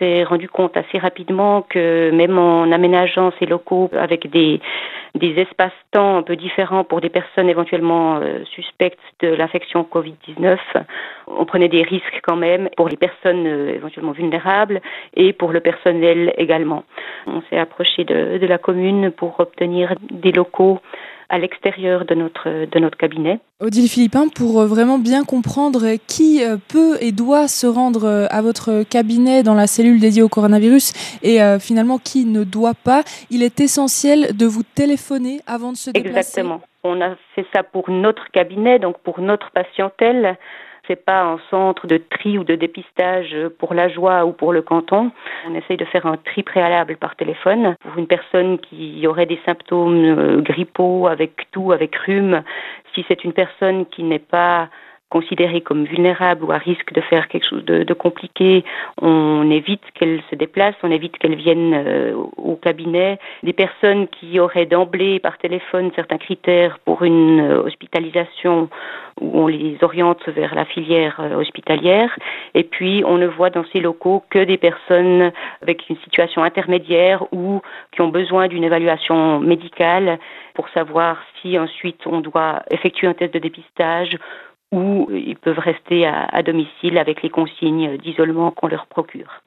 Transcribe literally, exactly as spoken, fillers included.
s'est rendu compte assez rapidement que même en aménageant ces locaux avec des, des espaces-temps un peu différents pour des personnes éventuellement euh, suspectes de l'infection covid dix-neuf, on prenait des risques quand même pour les personnes euh, éventuellement vulnérables et pour le personnel également. On s'est approché de, de la commune pour obtenir des locaux à l'extérieur de notre, de notre cabinet. Odile Philippin, pour euh, vraiment bien comprendre qui euh, peut et doit se rendre euh, à votre cabinet dans la cellule dédiée au coronavirus et euh, finalement qui ne doit pas, il est essentiel de vous téléphoner avant de se déplacer. Exactement. On a fait ça pour notre cabinet, donc pour notre patientèle. C'est pas un centre de tri ou de dépistage pour la Joie ou pour le canton. On essaye de faire un tri préalable par téléphone. Pour une personne qui aurait des symptômes euh, grippaux avec toux, avec rhume, si c'est une personne qui n'est pas considérée comme vulnérable ou à risque de faire quelque chose de, de compliqué, on évite qu'elle se déplace, on évite qu'elle vienne euh, au cabinet. Des personnes qui auraient d'emblée par téléphone certains critères pour une euh, hospitalisation, où on les oriente vers la filière euh, hospitalière. Et puis, on ne voit dans ces locaux que des personnes avec une situation intermédiaire ou qui ont besoin d'une évaluation médicale pour savoir si ensuite on doit effectuer un test de dépistage ou ils peuvent rester à, à domicile avec les consignes d'isolement qu'on leur procure.